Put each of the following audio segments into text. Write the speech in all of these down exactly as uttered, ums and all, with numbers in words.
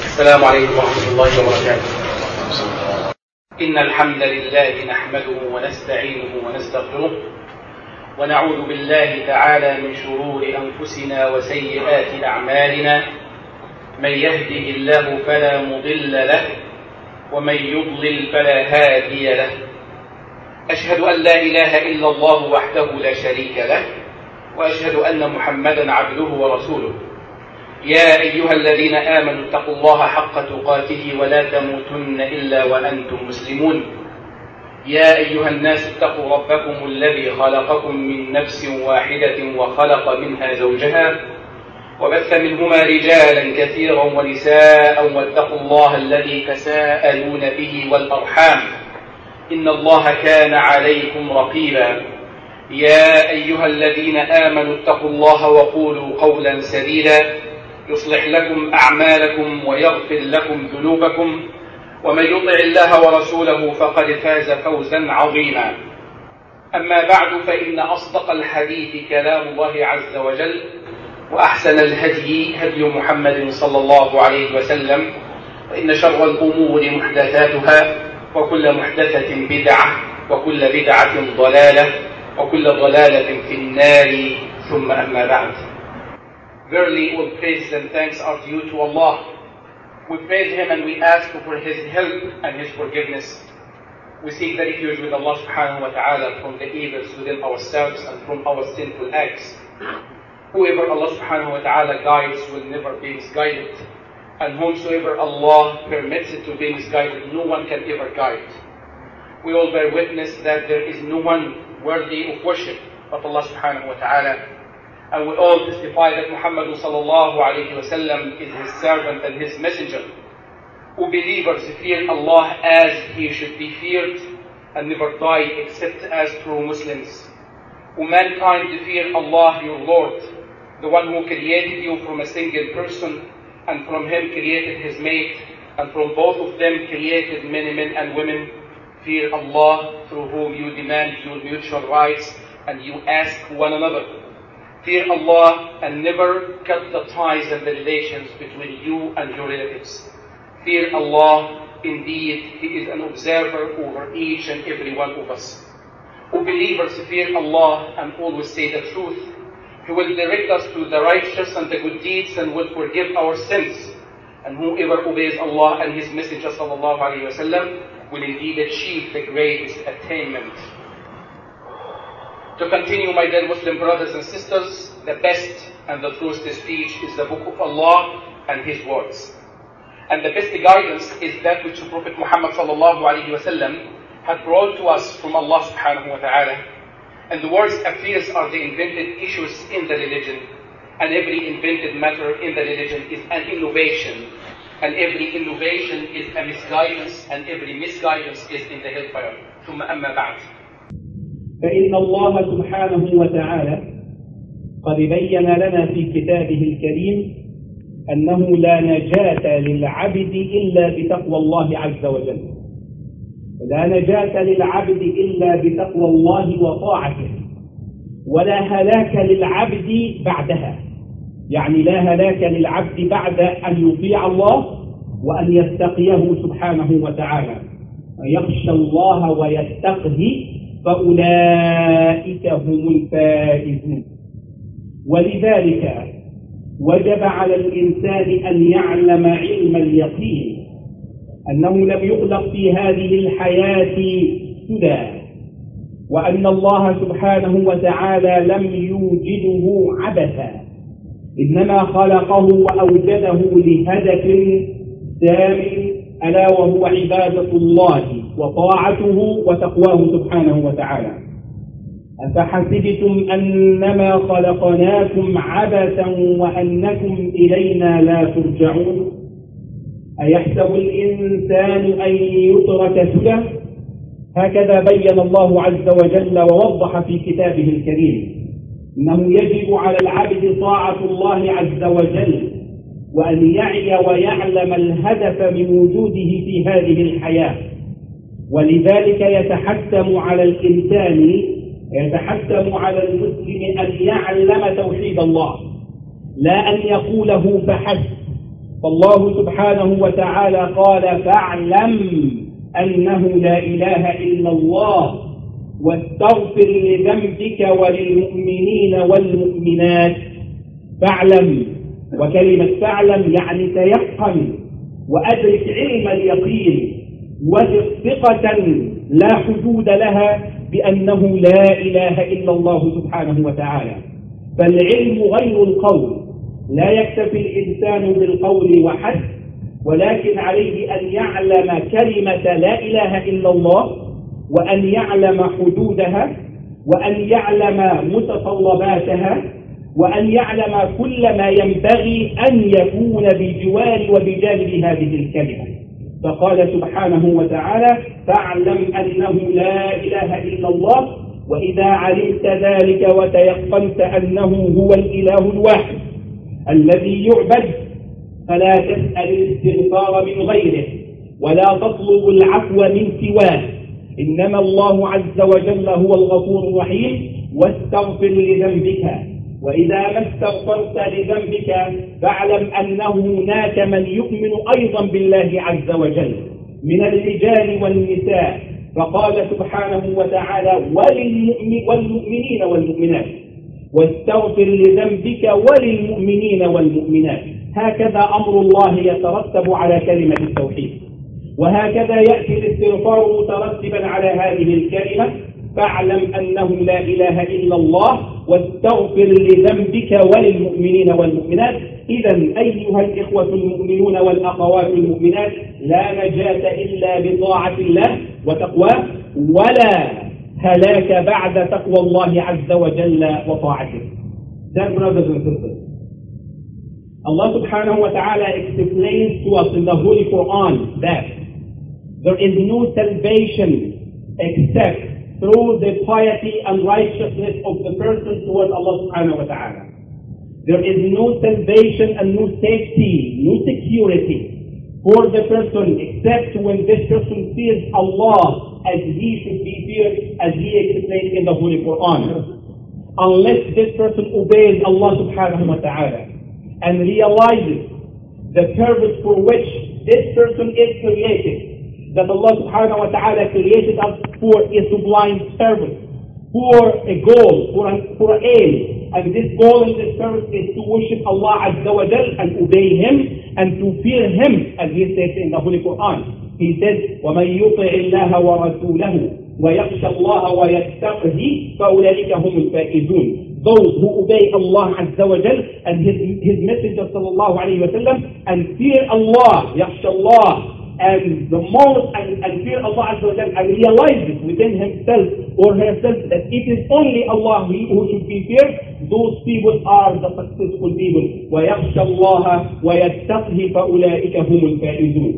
السلام عليكم ورحمة الله وبركاته. إن الحمد لله نحمده ونستعينه ونستغفره ونعوذ بالله تعالى من شرور أنفسنا وسيئات أعمالنا. من يهده الله فلا مضل له ومن يضلل فلا هادي له. أشهد أن لا إله إلا الله وحده لا شريك له وأشهد أن محمدا عبده ورسوله. يا أيها الذين آمنوا اتقوا الله حق تقاته ولا تموتن إلا وأنتم مسلمون. يا أيها الناس اتقوا ربكم الذي خلقكم من نفس واحدة وخلق منها زوجها وبث منهما رجالا كثيرا ونساء واتقوا الله الذي تساءلون به والأرحام إن الله كان عليكم رقيبا. يا أيها الذين آمنوا اتقوا الله وقولوا قولا سديدا يصلح لكم أعمالكم ويغفر لكم ذنوبكم ومن يطع الله ورسوله فقد فاز فوزا عظيما. أما بعد، فإن أصدق الحديث كلام الله عز وجل وأحسن الهدي هدي محمد صلى الله عليه وسلم، وإن شر الأمور محدثاتها وكل محدثة بدعة وكل بدعة ضلالة وكل ضلالة في النار. ثم أما بعد. Verily, all praises and thanks are due to Allah. We praise Him and we ask for His help and His forgiveness. We seek the refuge with Allah subhanahu wa ta'ala from the evils within ourselves and from our sinful acts. Whoever Allah subhanahu wa ta'ala guides will never be misguided, and whomsoever Allah permits it to be misguided, no one can ever guide. We all bear witness that there is no one worthy of worship but Allah subhanahu wa ta'ala. And we all testify that Muhammad sallallahu alayhi wa sallam is his servant and his messenger. Who believers fear Allah as He should be feared and never die except as true Muslims. O mankind, fear Allah your Lord, the one who created you from a single person, and from him created his mate, and from both of them created many men and women. Fear Allah, through whom you demand your mutual rights and you ask one another. Fear Allah and never cut the ties and the relations between you and your relatives. Fear Allah, indeed He is an observer over each and every one of us. O believers, fear Allah and always say the truth. He will direct us to the righteous and the good deeds and will forgive our sins. And whoever obeys Allah and His Messenger sallallahu alaihi wasallam will indeed achieve the greatest attainment. To continue, my dear Muslim brothers and sisters, the best and the truest speech is the Book of Allah and His words. And the best guidance is that which Prophet Muhammad sallallahu alaihi wasallam had brought to us from Allah subhanahu wa ta'ala. And the words affairs are the invented issues in the religion. And every invented matter in the religion is an innovation. And every innovation is a misguidance, and every misguidance is in the hellfire. ثم أما بعد. فإن الله سبحانه وتعالى قد بين لنا في كتابه الكريم أنه لا نجاة للعبد إلا بتقوى الله عز وجل، ولا نجاة للعبد إلا بتقوى الله وطاعته، ولا هلاك للعبد بعدها، يعني لا هلاك للعبد بعد أن يطيع الله وأن يتقيه سبحانه وتعالى. يخشى الله ويتقه فأولئك هم الفائزون. ولذلك وجب على الإنسان أن يعلم علم اليقين أنه لم يخلق في هذه الحياة سدى، وأن الله سبحانه وتعالى لم يوجده عبثا، إنما خلقه وأوجده لهدف سامٍ ألا وهو عبادة الله وطاعته وتقواه سبحانه وتعالى. أفحسبتم أنما خلقناكم عبثا وأنكم إلينا لا ترجعون؟ أيحسب الإنسان أن يترك سدى؟ هكذا بين الله عز وجل ووضح في كتابه الكريم أنه يجب على العبد طاعة الله عز وجل، وأن يعي ويعلم الهدف من وجوده في هذه الحياة. ولذلك يتحتم على الإنسان يتحتم على المسلم أن يعلم توحيد الله، لا أن يقوله فحسب، فالله سبحانه وتعالى قال فاعلم أنه لا إله إلا الله واستغفر لذنبك وللمؤمنين والمؤمنات. فاعلم، وكلمة فاعلم يعني تيقن وأدرك علم اليقين وثقة لا حدود لها بأنه لا إله إلا الله سبحانه وتعالى. فالعلم غير القول، لا يكتفي الإنسان بالقول وحسب، ولكن عليه أن يعلم كلمة لا إله إلا الله، وأن يعلم حدودها، وأن يعلم متطلباتها، وأن يعلم كل ما ينبغي أن يكون بجوار وبجانب هذه الكلمة. فقال سبحانه وتعالى فاعلم أنه لا إله إلا الله، وإذا علمت ذلك وتيقنت أنه هو الإله الواحد الذي يعبد فلا تسأل الاستغفار من غيره ولا تطلب العفو من سواه، إنما الله عز وجل هو الغفور الرحيم. واستغفر لذنبك، وإذا ما استغفرت لذنبك فاعلم أنه هناك من يؤمن أيضا بالله عز وجل من الرجال والنساء، فقال سبحانه وتعالى والمؤمنين والمؤمنات، واستغفر لذنبك وللمؤمنين والمؤمنات. هكذا أمر الله يترتب على كلمة التوحيد، وهكذا يأتي الاستغفار مترتبا على هذه الكلمة فاعلم أنه لا إله إلا الله واستغفر لذنبك وللمؤمنين والمؤمنات. إذا أيها الإخوة المؤمنون والأخوات المؤمنات، لا نجاة إلا بطاعة الله وتقواه، ولا هلاك بعد تقوى الله عز وجل وطاعته. Dear brothers and sisters, Allah subhanahu wa ta'ala explains to us in the Holy Quran that there is no salvation except through the piety and righteousness of the person towards Allah subhanahu wa ta'ala. There is no salvation and no safety, no security for the person except when this person fears Allah as he should be feared, as he explained in the Holy Quran. Unless this person obeys Allah subhanahu wa ta'ala and realizes the purpose for which this person is created, that Allah subhanahu wa ta'ala created us for a sublime purpose, for a goal, for an, for an aim. And this goal and this purpose is to worship Allah Azza wa Jal and obey Him and to fear Him, as He says in the Holy Quran. He says, وَمَنْ يُطِعِ اللَّهَ وَرَسُولَهُ وَيَخْشَى اللَّهَ وَيَتَّقْهِ فَأُولَئِكَ هُمُ الْفَائِزُونَ. Those who obey Allah Azza wa Jal and His, His Messenger sallallahu alayhi wa sallam and fear Allah, يَخْشَى اللَّهَ, and the most and, and fear Allah Azza wa Jal and realizes within himself or herself that it is only Allah who should be feared, those people are the successful people. وَيَخْشَى اللَّهَ وَيَتَّقْهِ فَأُولَئِكَ هُمُ الْفَائِزُونَ.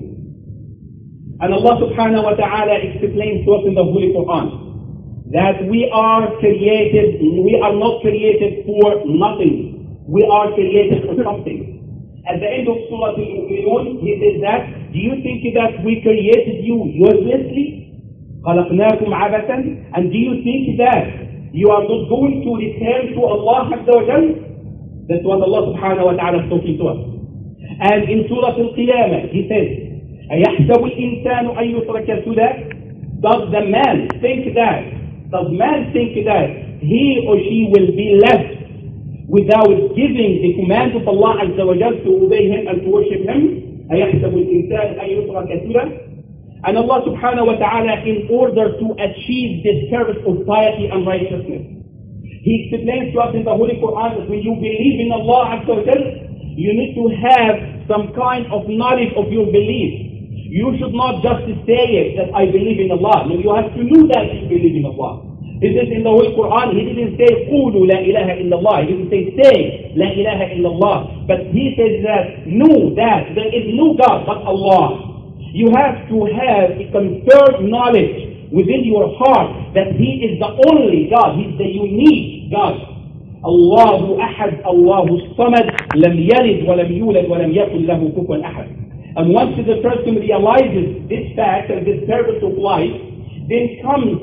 And Allah subhanahu wa ta'ala explains to us in the Holy Quran that we are created, we are not created for nothing. We are created for something. At the end of Surah Al-Mu'minun, He says that, do you think that we created you uselessly? خَلَقْنَاكُمْ عَبَثًا. And do you think that you are not going to return to Allah Azza wa Jal? That's what Allah subhanahu wa ta'ala is talking to us. And in Surah Al-Qiyamah, He says, أَيَحْسَبُ الْإِنسَانُ أَن يُتْرَكَ سُدًى. Does the man think that, does man think that he or she will be left without giving the command of Allah Azza wa Jal to obey Him and to worship Him? أَيَحْسَبُ الْإِنسَانُ أَن يُتْرَكَ سُدًى. And Allah subhanahu wa ta'ala, in order to achieve this purpose of piety and righteousness, He explains to us in the Holy Quran that when you believe in Allah Azza wa Jal, you need to have some kind of knowledge of your belief. You should not just say it that I believe in Allah. No, you have to know that you believe in Allah. It is in the Holy Quran, He didn't say قولوا لا إله إلا الله. He didn't say say لا إله إلا الله. But He says that know that there is no God but Allah. You have to have a confirmed knowledge within your heart that He is the only God. He is the unique God. Allahu Ahad, Allahu Samad, lam yalid wa lam yulad wa lam yakun lahu kufuwan ahad. And once the person realizes this fact and this purpose of life, then comes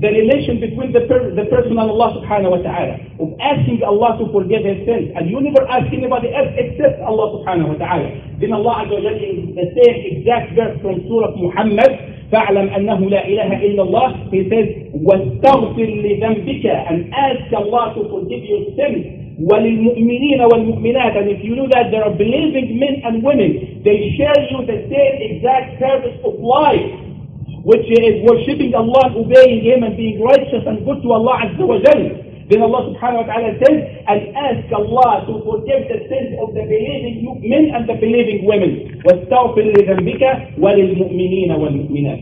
the relation between the, per the person and Allah subhanahu wa ta'ala, of asking Allah to forgive his sins, and you never ask anybody else except Allah subhanahu wa ta'ala. Then Allah Azza wa Jalla in the same exact verse from Surah Muhammad, فَاعْلَمْ أَنَّهُ لَا إِلَهَ إِلَّا اللَّهِ, he says, وَاسْتَغْفِرْ لِذَنْبِكَ, and ask Allah to forgive your sins. وَلِلْمُؤْمِنِينَ وَالْمُؤْمِنَاتِ, and if you know that there are believing men and women, they share you the same exact service of life, which is worshipping Allah and obeying Him and being righteous and good to Allah Azza wa Jal. Then Allah subhanahu wa ta'ala says, and ask Allah to forgive the sins of the believing men and the believing women. وَاسْتَغْفِرْ لِذَنْبِكَ وَلِلْمُؤْمِنِينَ وَالْمُؤْمِنَاتِ.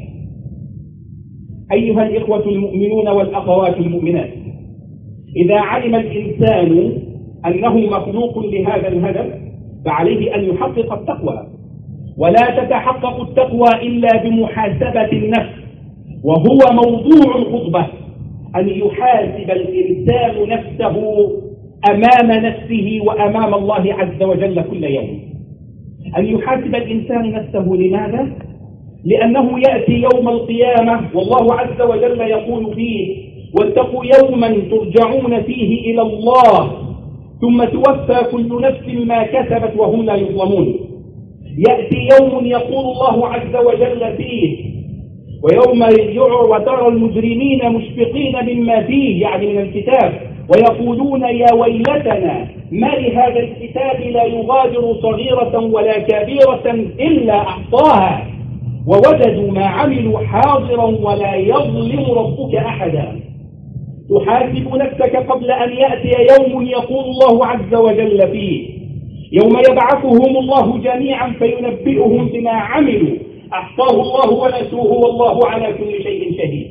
أيها الإخوة المؤمنون والأخوات المؤمنات، إذا علم الإنسان أنه مخلوق لهذا الهدف فعليه أن يحقق التقوى، ولا تتحقق التقوى إلا بمحاسبة النفس، وهو موضوع الخطبة، أن يحاسب الإنسان نفسه أمام نفسه وأمام الله عز وجل كل يوم. أن يحاسب الإنسان نفسه لماذا؟ لأنه يأتي يوم القيامة والله عز وجل يقول فيه واتقوا يوما ترجعون فيه إلى الله ثم توفى كل نفس ما كسبت وهم لا يظلمون. يأتي يوم يقول الله عز وجل فيه ويوم يعر وترى المجرمين مشفقين مما فيه، يعني من الكتاب، ويقولون يا ويلتنا ما لهذا الكتاب لا يغادر صغيرة ولا كبيرة إلا أحصاها ووجدوا ما عملوا حاضرا ولا يظلم ربك أحدا. تحاسب نفسك قبل أن يأتي يوم يقول الله عز وجل فيه يوم يبعثهم الله جميعا فينبئهم بما عملوا أحصاه الله ونسوه والله على كل شيء شهيد.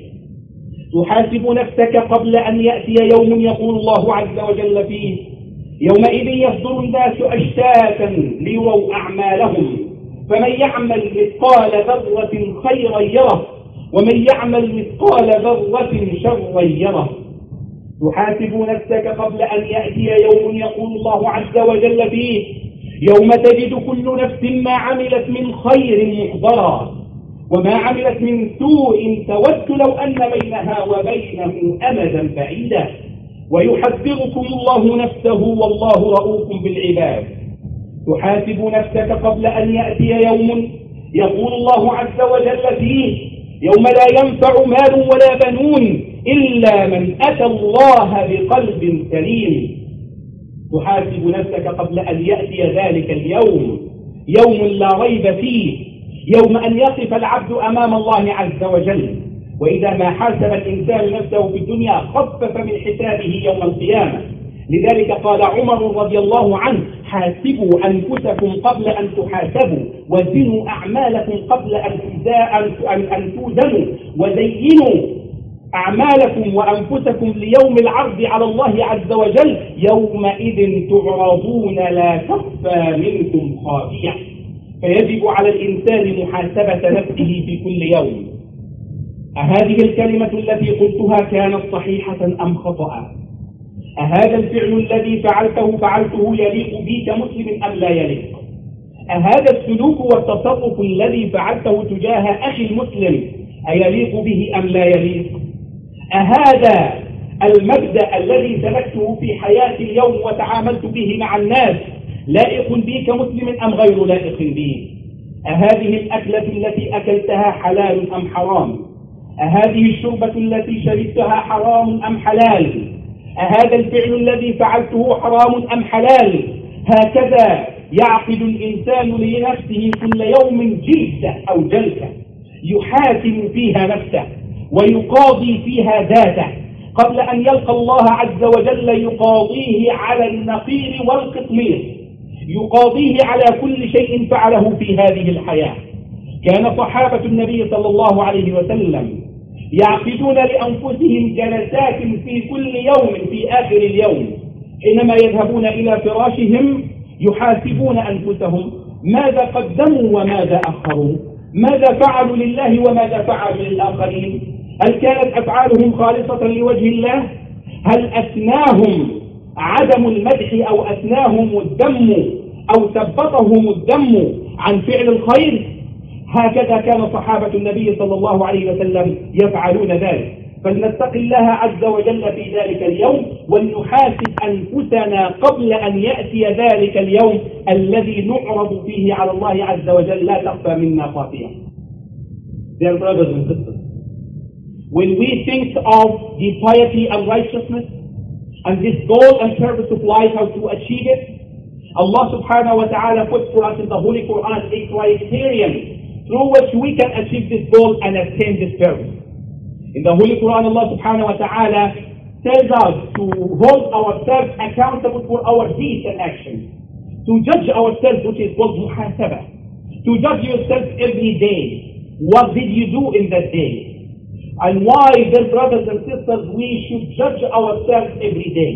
تحاسب نفسك قبل أن يأتي يوم يقول الله عز وجل فيه يومئذ يصدر الناس أشتاتا ليروا أعمالهم فمن يعمل مثقال ذرة خيرا يره ومن يعمل مثقال ذرة شرا يره. تحاسب نفسك قبل أن يأتي يوم يقول الله عز وجل فيه يوم تجد كل نفس ما عملت من خير محضرا وما عملت من سوء تود لو أن بينها وبينه أمدا بعيدا ويحذركم الله نفسه والله رؤوف بالعباد. تحاسب نفسك قبل أن يأتي يوم يقول الله عز وجل فيه يوم لا ينفع مال ولا بنون إلا من أتى الله بقلب سليم. تحاسب نفسك قبل أن يأتي ذلك اليوم، يوم لا ريب فيه، يوم أن يقف العبد أمام الله عز وجل، وإذا ما حاسب الإنسان نفسه في الدنيا خفف من حسابه يوم القيامة. لذلك قال عمر رضي الله عنه حاسبوا أنفسكم قبل أن تحاسبوا وزنوا أعمالكم قبل أن توزنوا وزينوا أعمالكم وأنفسكم ليوم العرض على الله عز وجل يومئذ تعرضون لا تخفى منكم خافية. فيجب على الإنسان محاسبة نفسه في كل يوم. أهذه الكلمة التي قلتها كانت صحيحة أم خطأ؟ أهذا الفعل الذي فعلته فعلته يليق بي كمسلم أم لا يليق؟ أهذا السلوك والتصرف الذي فعلته تجاه أخي المسلم أيليق به أم لا يليق؟ أهذا المبدأ الذي سلكته في حياتي اليوم وتعاملت به مع الناس لائق بي كمسلم أم غير لائق بي؟ أهذه الأكلة التي أكلتها حلال أم حرام؟ أهذه الشربة التي شربتها حرام أم حلال؟ أهذا الفعل الذي فعلته حرام أم حلال؟ هكذا يعقد الإنسان لنفسه كل يوم جلسة أو جلسة يحاسب فيها نفسه ويقاضي فيها ذاته قبل أن يلقى الله عز وجل يقاضيه على النقير والقطمير، يقاضيه على كل شيء فعله في هذه الحياة. كان صحابة النبي صلى الله عليه وسلم يعقدون لأنفسهم جلسات في كل يوم في آخر اليوم حينما يذهبون إلى فراشهم يحاسبون أنفسهم ماذا قدموا وماذا أخروا، ماذا فعلوا لله وماذا فعلوا للآخرين، هل كانت أفعالهم خالصة لوجه الله، هل أثناهم عدم المدح أو أثناهم الذم أو ثبطهم الذم عن فعل الخير. هكذا كان صحابة النبي صلى الله عليه وسلم يفعلون ذلك. فلنتق الله عز وجل في ذلك اليوم ولنحاسب أنفسنا قبل أن يأتي ذلك اليوم الذي نعرض فيه على الله عز وجل لا تخفى منا خافية. Dear brothers and sisters, when we think of the piety and righteousness and this goal and purpose of life, how to achieve it, Allah subhanahu wa ta'ala puts for us in the Holy Quran a criterion through which we can achieve this goal and attain this purpose. In the Holy Quran, Allah subhanahu wa ta'ala tells us to hold ourselves accountable for our deeds and actions, to judge ourselves, which is called muhasabah, to judge yourself every day. What did you do in that day? And why, dear brothers and sisters, we should judge ourselves every day.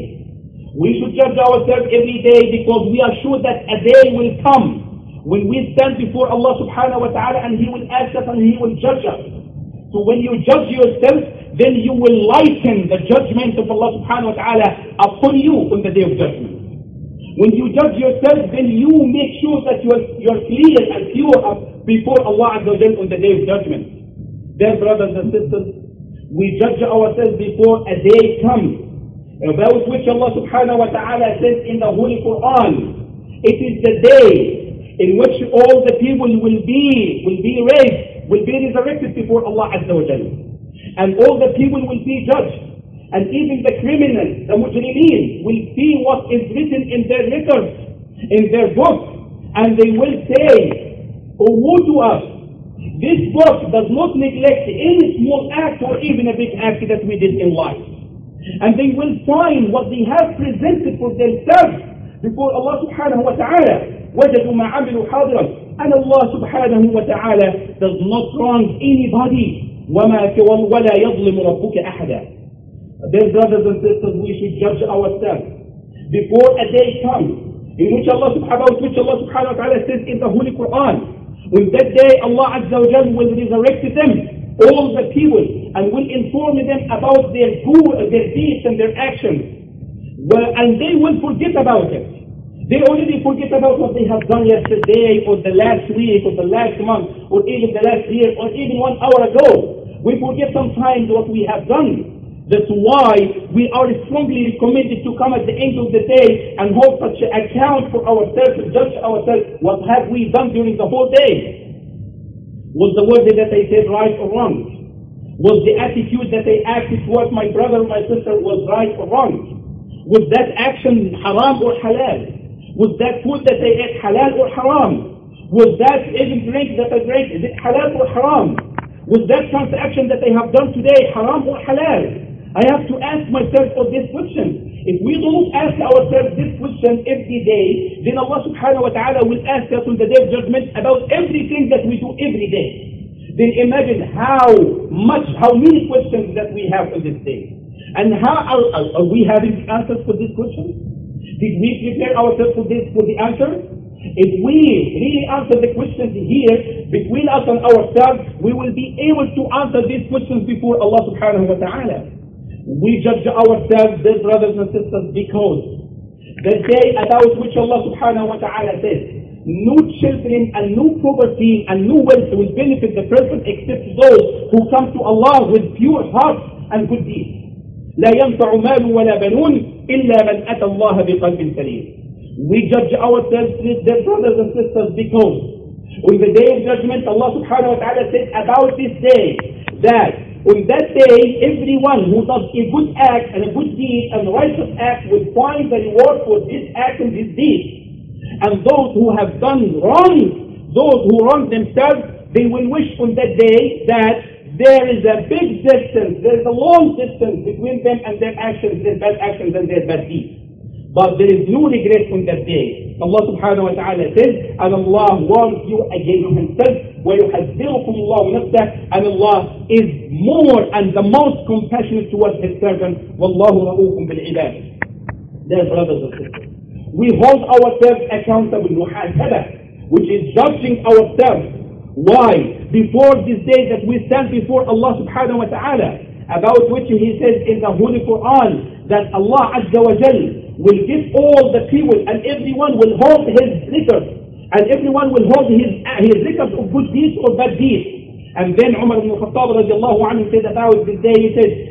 We should judge ourselves every day because we are sure that a day will come when we stand before Allah subhanahu wa ta'ala and He will ask us and He will judge us. So when you judge yourself, then you will liken the judgment of Allah subhanahu wa ta'ala upon you on the day of judgment. When you judge yourself, then you make sure that you are, you are clear and pure before Allah azza wa jalla on the day of judgment. Dear brothers and sisters, we judge ourselves before a day comes about which Allah subhanahu wa ta'ala says in the Holy Quran, it is the day in which all the people will be, will be raised, will be resurrected before Allah azza wa jalla. And all the people will be judged. And even the criminals, the mujrimeen, will see what is written in their records, in their books. And they will say, oh, woe to us. This book does not neglect any small act or even a big act that we did in life. And they will find what they have presented for themselves before Allah subhanahu wa ta'ala. وَجَدُوا مَا عَمِلُوا حَاضِرًا. And Allah subhanahu wa ta'ala does not wrong anybody. وَمَا وَلَا يَظْلِمُ رَبُّكَ أَحَدًا. Dear brothers and sisters, we should judge ourselves before a day comes in which Allah subhanahu, which Allah subhanahu wa ta'ala says in the Holy Quran. When that day Allah Azza wa Jal will resurrect them, all the people, and will inform them about their good, their deeds and their actions. Well, and they will forget about it. They already forget about what they have done yesterday or the last week or the last month or even the last year or even one hour ago. We forget sometimes what we have done. That's why we are strongly recommended to come at the end of the day and hold such an account for ourselves, to judge ourselves, what have we done during the whole day? Was the word that I said right or wrong? Was the attitude that I acted towards my brother or my sister was right or wrong? Was that action haram or halal? Was that food that I ate halal or haram? Was that even drink that I drank, is it halal or haram? Was that transaction that I have done today haram or halal? I have to ask myself for this question. If we don't ask ourselves this question every day, then Allah subhanahu wa ta'ala will ask us on the day of judgment about everything that we do every day. Then imagine how much, how many questions that we have on this day. And how are, are, are we having answers for this question? Did we prepare ourselves for this, for the answer? If we really answer the questions here between us and ourselves, we will be able to answer these questions before Allah subhanahu wa ta'ala. We judge ourselves, dear brothers and sisters, because the day about which Allah subhanahu wa ta'ala says, no children and no property and no wealth will benefit the person except those who come to Allah with pure hearts and good deeds. لا ينفع مال ولا بنون إلا من أتى الله بقلب سليم. We judge ourselves, dear brothers and sisters, because on the day of judgment, Allah subhanahu wa ta'ala said about this day that on that day, everyone who does a good act and a good deed and a righteous act will find the reward for this act and this deed. And those who have done wrong, those who wrong themselves, they will wish on that day that there is a big distance, there is a long distance between them and their actions, their bad actions and their bad deeds. But there is no regret on that day. Allah subhanahu wa ta'ala says, and Allah warns you against himself, وَيُحَذِّرُكُمُ اللَّهُ نَفْسَهُ, and Allah is more and the most compassionate towards his servant. وَاللَّهُ رَءُوفٌ بِالْعِبَادِ. Dear brothers and sisters, we hold ourselves accountable, muhasabah, which is judging ourselves. Why? Before this day that we stand before Allah subhanahu wa ta'ala, about which he says in the Holy Quran that Allah Azza wa Jal will give all the people and everyone will hold his records and everyone will hold his, his records of good deeds or bad deeds. And then Umar ibn Khattab radiallahu anhu said about this day, he says,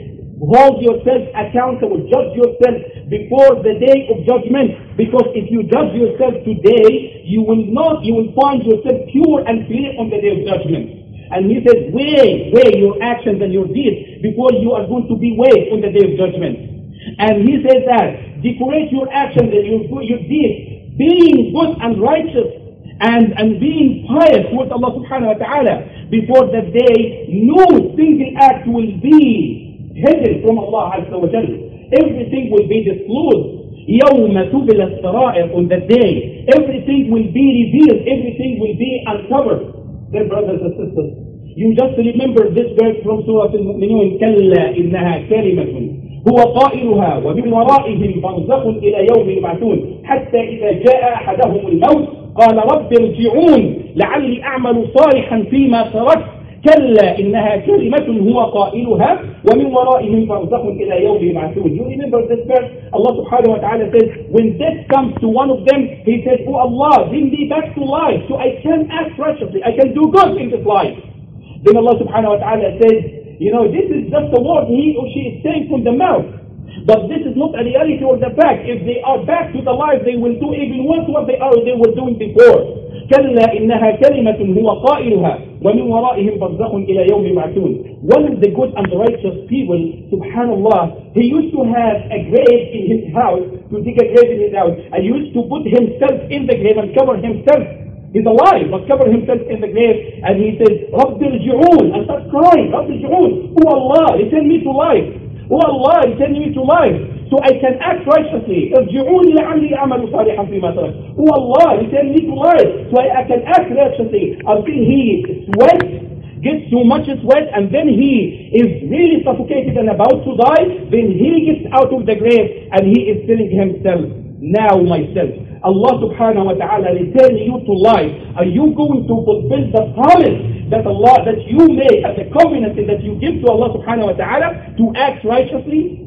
hold yourself accountable, judge yourself before the day of judgment, because if you judge yourself today, you will not, you will find yourself pure and clear on the day of judgment. And he says, weigh, weigh your actions and your deeds before you are going to be weighed on the day of judgment. And he says that, decorate your actions and your, your deeds, being good and righteous and, and being pious towards Allah subhanahu wa ta'ala, before that day, no single act will be hidden from Allah Azza wa Jal. Everything will be disclosed. يوم تبل السرائر, on that day, everything will be revealed, everything will be uncovered. Dear brothers and sisters, you just remember this verse from Surah Al-Mu'minun, كلا إنها كلمة هو قائلها ومن ورائهم برزخ إلى يوم يبعثون حتى إذا جاء أحدهم الموت قال رب ارجعون لعلي أعمل صالحا فيما تركت كلا إنها كلمة هو قائلها ومن ورائهم برزخ إلى يوم يبعثون. You remember this verse? Allah subhanahu wa ta'ala says, when death comes to one of them, he says, oh Allah, bring me back to life so I can act righteously, I can do good in this life. Then Allah subhanahu wa ta'ala says, you know, this is just a word he or she is saying from the mouth. But this is not a reality or the fact. If they are back to the life, they will do even worse what they are they were doing before. كلا إنها كلمة هو قائلها ومن ورائهم برزخ إلى يوم يبعثون. One of the good and righteous people, subhanallah, he used to have a grave in his house, to dig a grave in his house, and used to put himself in the grave and cover himself. He's alive, but cover himself in the grave, and he says, رب ارجعون, and starts crying, رب ارجعون, oh Allah, return me to life. Oh Allah, return me to life, so I can act righteously. ارجعون لعلي أعمل صالحا فيما تركت. Oh Allah, return me to life, so I, I can act righteously. Until he sweats, gets too much sweat, and then he is really suffocated and about to die, then he gets out of the grave, and he is telling himself, now myself, Allah subhanahu wa ta'ala return you to life. Are you going to fulfill the promise that Allah, that you make, as a covenant that you give to Allah subhanahu wa ta'ala to act righteously?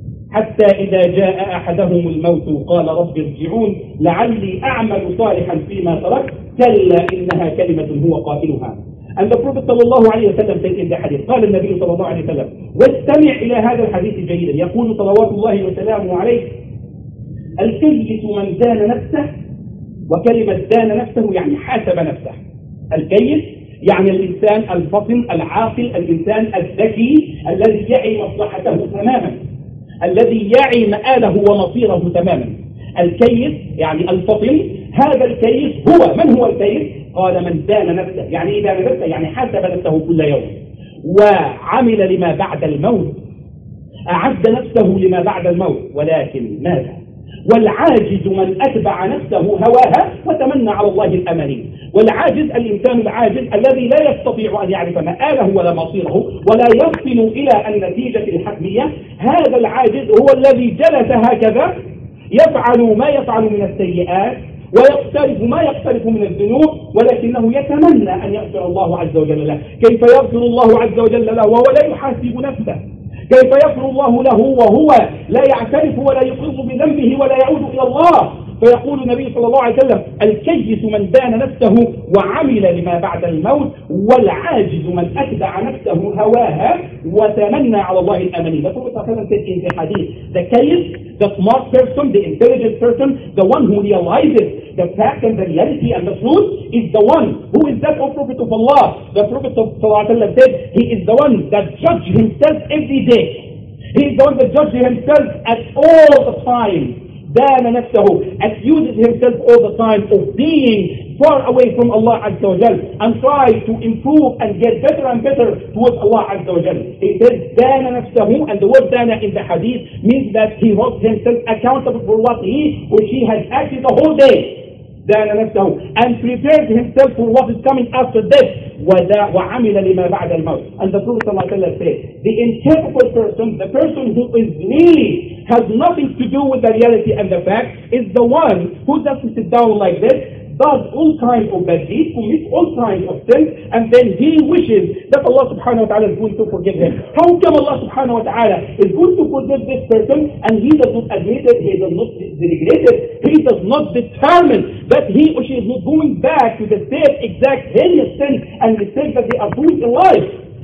حتى إذا جاء أحدهم الموت قال رب ارجعون لعلي أعمل صالحا فيما تركت كلا إنها كلمة هو قائلها. And the Prophet صلى الله عليه وسلم said in the hadith, قال النبي صلى الله عليه وسلم, واستمع إلى هذا الحديث جيدا, يقول صلوات الله وسلامه عليه, الكيس من دان نفسه, وكلمة دان نفسه يعني حاسب نفسه. الكيس يعني الإنسان الفطن العاقل, الإنسان الذكي الذي يعي مصلحته تماما, الذي يعي مآله ومصيره تماما. الكيس يعني الفطن. هذا الكيس هو, من هو الكيس؟ قال من دان نفسه, يعني إيه دان نفسه؟ يعني حاسب نفسه كل يوم, وعمل لما بعد الموت, أعد نفسه لما بعد الموت, ولكن ماذا؟ والعاجز من أتبع نفسه هواها وتمنى على الله الأماني. والعاجز الإنسان العاجز الذي لا يستطيع أن يعرف مآله ولا مصيره ولا يصل إلى النتيجة الحتمية. هذا العاجز هو الذي جلس هكذا يفعل ما يفعل من السيئات ويقترف ما يقترف من الذنوب, ولكنه يتمنى أن يغفر الله عز وجل له. كيف يغفر الله عز وجل له وهو لا يحاسب نفسه؟ كيف يغفر الله له وهو لا يعترف ولا يقر بذنبه ولا يعود إلى الله؟ فيقول النبي صلى الله عليه وسلم, الكيس من دان نفسه وعمل لما بعد الموت, والعاجز من أتبع نفسه هواها وتمنى على الله الأماني. The Prophet said in the hadith, the case, the smart person, the intelligent person, the one who realizes the fact and the reality and the truth is the one who is that, O Prophet of Allah. The Prophet said, he is the one that judges himself every day. He is the one that judges himself at all the time. دان نفسه, accuses himself all the time of being far away from Allah Azza wa Jal and tries to improve and get better and better towards Allah Azza wa Jal. He says دان نفسه, and the word dana in the hadith means that he holds himself accountable for what he or she has acted the whole day. دان نفسه, and prepares himself for what is coming after death. وعمل لما بعد الموت. And the Prophet ﷺ said, the incapable person, the person who is really has nothing to do with the reality and the fact, is the one who just sits down like this, does all kinds of bad deeds, commits all kinds of sins, and then he wishes that Allah subhanahu wa ta'ala is going to forgive him. How come Allah subhanahu wa ta'ala is going to forgive this person and he does not admit it, he does not regret it, he does not determine that he or she is not going back to the same exact heinous sin and mistake that they are doing in life?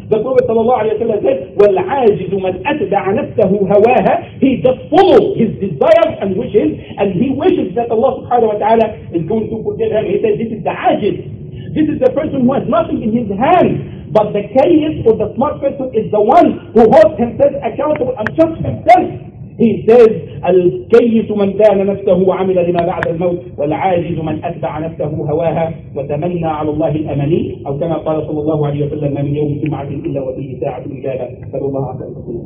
The Prophet ﷺ said, وَالْعَاجِزُ مَنْ أَتْبَعَ نَفْسَهُ هَوَاهَا. He just follows his desires and wishes, and he wishes that Allah subhanahu wa ta'ala is going to forgive him. He said, this is the ajiz. This is the person who has nothing in his hand. But the kayis or the smart person is the one who holds himself accountable and just himself. He says, الكيس من دان نفسه وعمل لما بعد الموت والعاجز من أتبع نفسه هواها وتمنى على الله الأماني أو كما قال صلى الله عليه وسلم ما من يوم جمعة إلا وفيه ساعة إجابة فلو الله عز وجل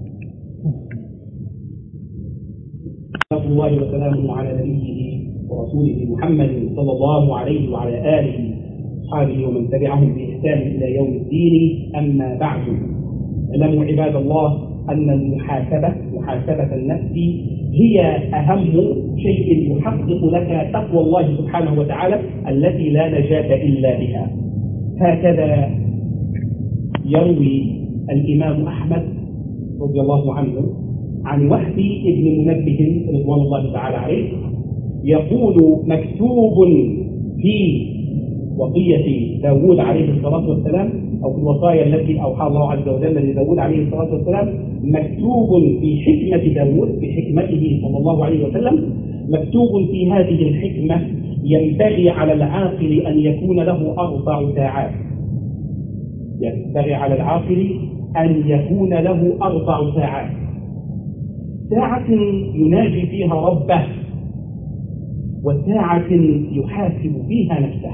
صلى الله وسلامه على نبيه ورسوله محمد صلى الله عليه وعلى آله وصحبه ومن تبعهم بإحسان إلى يوم الدين. أما بعد، اعلموا عباد الله أن المحاسبة محاسبة النفس هي أهم شيء يحقق لك تقوى الله سبحانه وتعالى التي لا نجاة إلا بها. هكذا يروي الإمام أحمد رضي الله عنه عن وهب بن منبه رضوان الله تعالى عليه يقول: مكتوب في وصية داود عليه الصلاة والسلام أو في الوصايا التي أوحى الله عز وجل لداود عليه الصلاة والسلام، مكتوب في حكمة داود بحكمته صلى الله عليه وسلم، مكتوب في هذه الحكمة: ينبغي على العاقل أن يكون له أربع ساعات. ينبغي على العاقل أن يكون له أربع ساعات: ساعة يناجي فيها ربه، وساعة يحاسب فيها نفسه،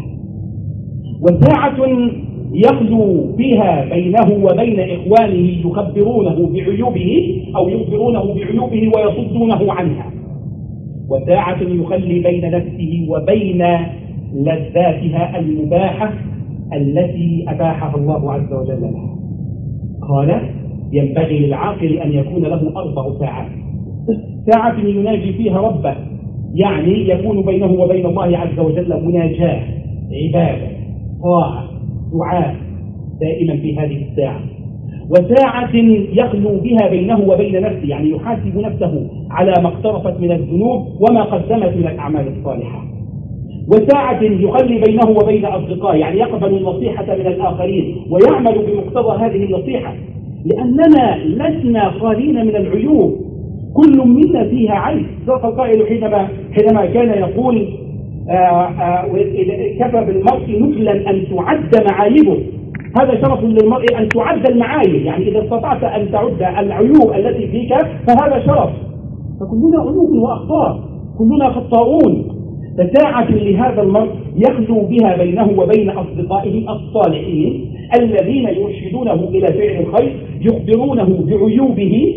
وساعة يخلو فيها بينه وبين إخوانه يخبرونه بعيوبه أو يخبرونه بعيوبه ويصدونه عنها، وساعة يخلي بين نفسه وبين لذاتها المباحة التي أباحها الله عز وجل لها. قال: ينبغي للعاقل أن يكون له أربع ساعات: ساعة يناجي فيها ربه، يعني يكون بينه وبين الله عز وجل مناجاة، عبادة، طاعة، دعاء دائما في هذه الساعة، وساعة يخلو بها بينه وبين نفسه، يعني يحاسب نفسه على ما اقترفت من الذنوب وما قدمت من الأعمال الصالحة، وساعة يخلي بينه وبين أصدقائه، يعني يقبل النصيحة من الآخرين ويعمل بمقتضى هذه النصيحة، لأننا لسنا خالين من العيوب، كل منا فيها عيب. صدق القائل حينما حينما كان يقول: آآ آآ كفى بالمرء نكلا أن تعد معايبه. هذا شرف للمرء أن تعد المعايب، يعني إذا استطعت أن تعد العيوب التي فيك فهذا شرف. فكلنا عيوب وأخطاء، كلنا خطاؤون. فساعة لهذا المرء يخلو بها بينه وبين أصدقائه الصالحين الذين يرشدونه إلى فعل الخير، يخبرونه بعيوبه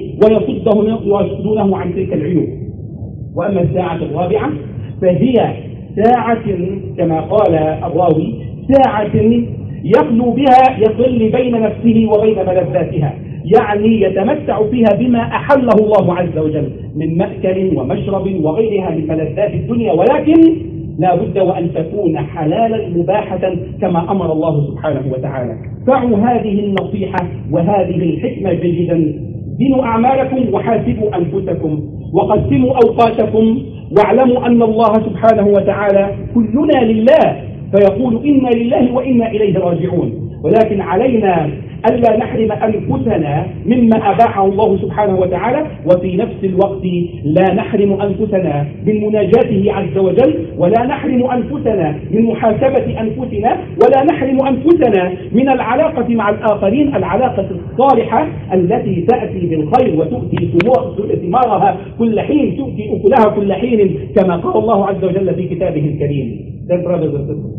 ويصدونه عن تلك العيوب. وأما الساعة الرابعة فهي ساعة كما قال الراوي: ساعة يخلو بها يصل بين نفسه وبين ملذاتها، يعني يتمتع فيها بما أحله الله عز وجل من مأكل ومشرب وغيرها من ملذات الدنيا، ولكن لا بد وأن تكون حلالا مباحة كما أمر الله سبحانه وتعالى. فعوا هذه النصيحة وهذه الحكمة جيدا. زنوا أعمالكم وحاسبوا أنفسكم وقسموا أوقاتكم، واعلموا أن الله سبحانه وتعالى كلنا لله، فيقول: إنا لله وإنا إليه راجعون. ولكن علينا ألا نحرم أنفسنا مما أباحه الله سبحانه وتعالى، وفي نفس الوقت لا نحرم أنفسنا من مناجاته عز وجل، ولا نحرم أنفسنا من محاسبة أنفسنا، ولا نحرم أنفسنا من العلاقة مع الآخرين، العلاقة الصالحة التي تأتي بالخير وتؤتي ثمارها كل حين، تؤتي أكلها كل حين، كما قال الله عز وجل في كتابه الكريم. Then brothers and sisters,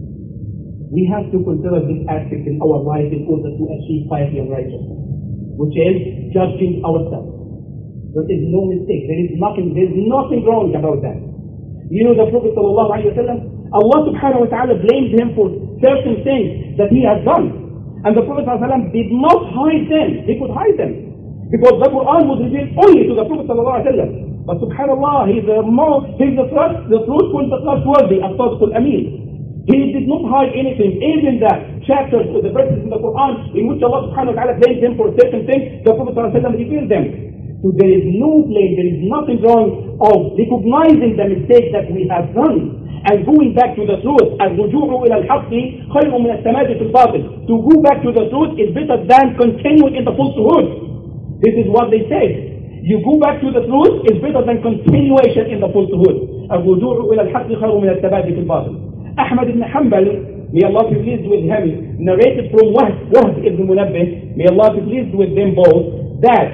we have to consider this aspect in our life in order to achieve piety and righteousness, which is judging ourselves. There is no mistake. There is nothing. There is nothing wrong about that. You know, the Prophet sallallahu alaihi wasallam, Allah subhanahu wa taala blamed him for certain things that he has done, and the Prophet sallallahu alaihi wasallam did not hide them. He could hide them because the Quran was revealed only to the Prophet sallallahu alaihi wasallam. But subhanallah, he is the more, he is the trust, the truthful, the trustworthy, as-sadiq al-amin. He did not hide anything. Even the chapters or the verses in the Quran in which Allah subhanahu wa ta'ala blamed him for certain things, the Prophet sallallahu alaihi wasallam revealed them. So there is no blame, there is nothing wrong of recognizing the mistake that we have done and going back to the truth. الرجوع إلى الحق خير من التمادي في الباطل. To go back to the truth is better than continuing in the falsehood. This is what they say. You go back to the truth is better than continuation in the falsehood. الرجوع إلى الحق خير من التمادي في الباطل. Ahmad ibn Hanbal, may Allah be pleased with him, narrated from Wahb, Wahb ibn Munabbih, may Allah be pleased with them both, that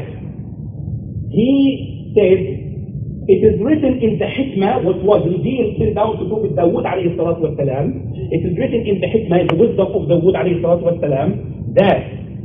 he said, it is written in the Hikmah, which was revealed till down to Prophet Dawood alayhi salatu wa salam, it is written in the Hikmah, in the wisdom of Dawood alayhi salatu wa salam, that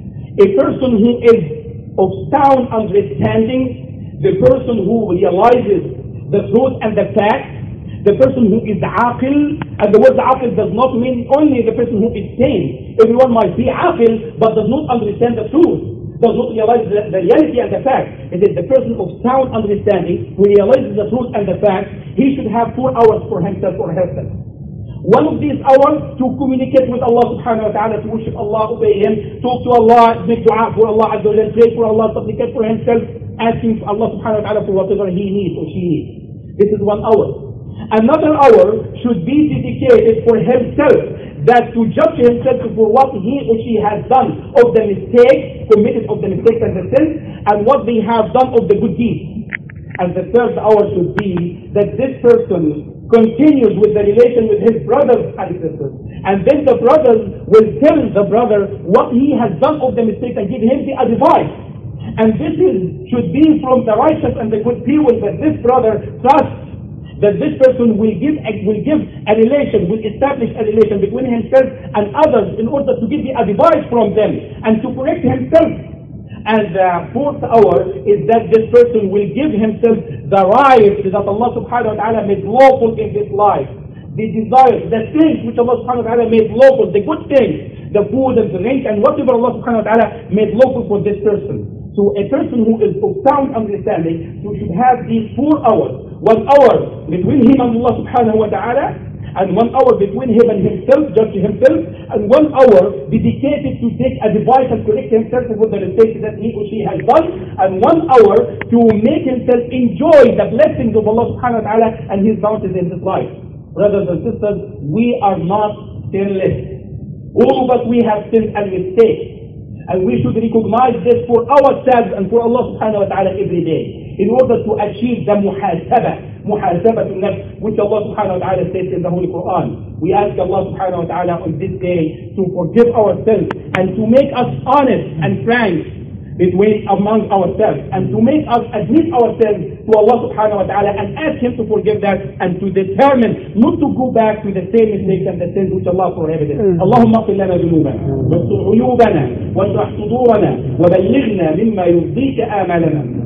a person who is of sound understanding, the person who realizes the truth and the fact, the person who is aqil, and the word aqil does not mean only the person who is sane. Everyone might be aqil, but does not understand the truth, does not realize the, the reality and the fact. It is the person of sound understanding who realizes the truth and the fact. He should have four hours for himself or herself. One of these hours to communicate with Allah subhanahu wa ta'ala, to worship Allah, obey Him, talk to Allah, make dua for Allah, pray for Allah, supplicate for himself, asking for Allah subhanahu wa ta'ala for whatever he needs or she needs. This is one hour. Another hour should be dedicated for himself, that to judge himself for what he or she has done of the mistakes, committed of the mistakes and the sins, and what they have done of the good deeds. And the third hour should be that this person continues with the relation with his brothers and sisters. And then the brothers will tell the brother what he has done of the mistakes and give him the advice. And this is, should be from the righteous and the good people, that this brother trusts that this person will give a, will give a relation, will establish a relation between himself and others in order to give the advice from them and to correct himself. And the fourth hour is that this person will give himself the rights that Allah subhanahu wa ta'ala made lawful in this life. The desires, the things which Allah subhanahu wa ta'ala made lawful, the good things, the food and the drink and whatever Allah subhanahu wa ta'ala made lawful for this person. So a person who is of sound understanding, who should have these four hours. One hour between him and Allah subhanahu wa ta'ala, and one hour between him and himself, judge himself, and one hour dedicated to take advice and correct himself for the mistakes that he or she has done, and one hour to make himself enjoy the blessings of Allah subhanahu wa ta'ala and His bounties in this life. Brothers and sisters, we are not sinless. All of us, we have sinned and mistakes. And we should recognize this for ourselves and for Allah subhanahu wa ta'ala every day, in order to achieve the muhasabah, muhasabah al-nafs, which Allah subhanahu wa ta'ala says in the Holy Quran. We ask Allah subhanahu wa ta'ala on this day to forgive ourselves and to make us honest and frank between among ourselves, and to make us admit ourselves to Allah subhanahu wa ta'ala and ask Him to forgive that, and to determine not to go back to the same mistakes and the sins which Allah prohibited. اللهم اغفر لنا ذنوبنا واستر عيوبنا واشرح صدورنا وبلغنا مما يرضيك آمالنا.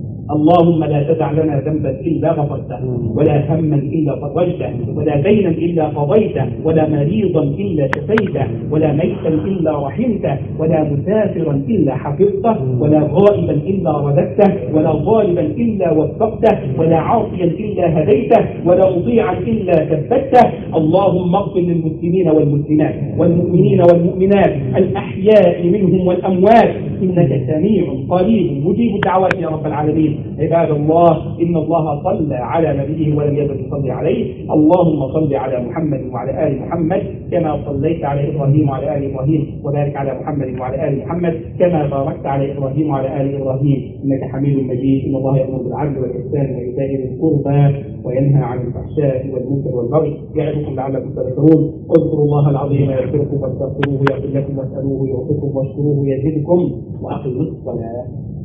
اللهم لا تدع لنا ذنبا إلا غفرته، ولا هما إلا فرجته، ولا دينا إلا قضيته، ولا مريضا إلا شفيته، ولا ميتا إلا رحمته، ولا مسافرا إلا حفظته، ولا غائبا إلا رددته، ولا ظالما إلا وفقته، ولا عاصيا إلا هديته، ولا مطيعا إلا ثبته. اللهم اغفر للمسلمين والمسلمات والمؤمنين والمؤمنات الأحياء منهم والأموات، إنك سميع قريب مجيب الدعوات يا رب العالمين. عباد الله، إن الله صلى على نبيه ولم يزل يصلي عليه. اللهم صل على محمد وعلى آل محمد كما صليت على إبراهيم وعلى آل إبراهيم، وبارك على محمد وعلى آل محمد كما باركت على إبراهيم وعلى آل إبراهيم إنك حميد مجيد. إن الله يأمر بالعدل والإحسان وإيتاء ذي القربى وينهى عن الفحشاء والمنكر والبغي يعظكم لعلكم تذكرون. اذكروا الله العظيم يذكركم واستغفروه يغفر لكم واسألوه يعطيكم واشكروه يزدكم وأقيموا الصلاة.